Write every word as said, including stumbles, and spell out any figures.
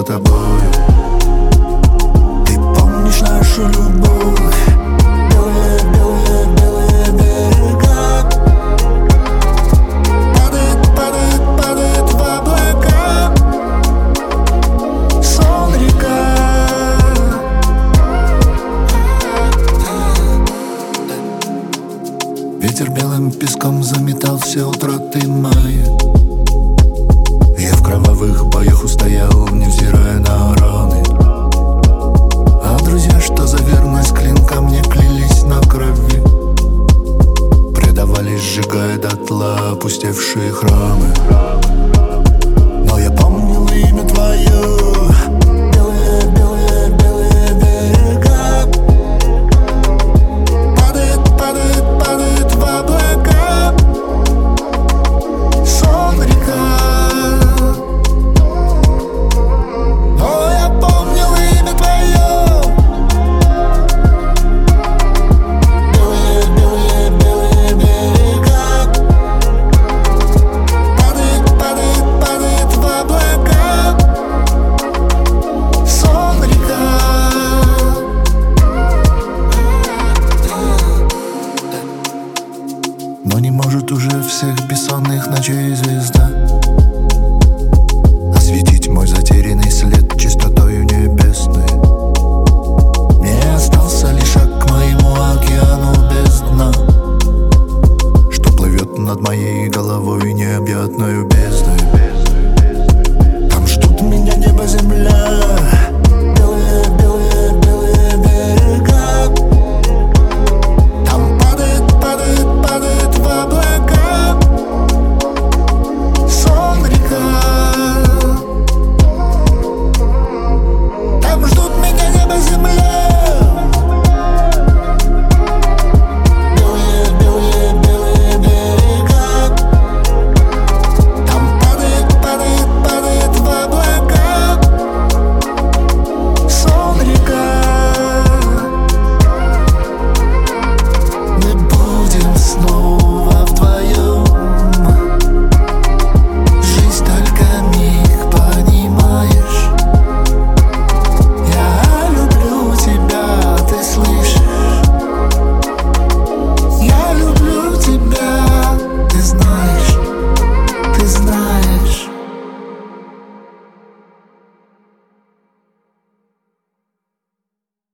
тобою. Ты помнишь нашу любовь? Белые, белые, белые берега. Падает, падает, падает в облака. Сон, река. Ветер белым песком заметал все утраты мая. Я в кровавых боях устоял, невзирая на раны. А друзья, что за верность клинка мне клялись на крови, предавались, сжигая дотла опустевшие храмы. Но я помнил имя твое. Белые, белые, белые берега. Падает, падает, падает в облака. Сон, река. О, я помнил имя твое. Белые, белые, белые берега. Падает, падает, падает в облака. Сон, река. Но не может уже всех бессонных ночей звезда осветить мой затерянный след чистотою небесной. Мне остался лишь шаг к моему океану без дна, что плывет над моей головой необъятною бездной. Там ждут меня небо, земля.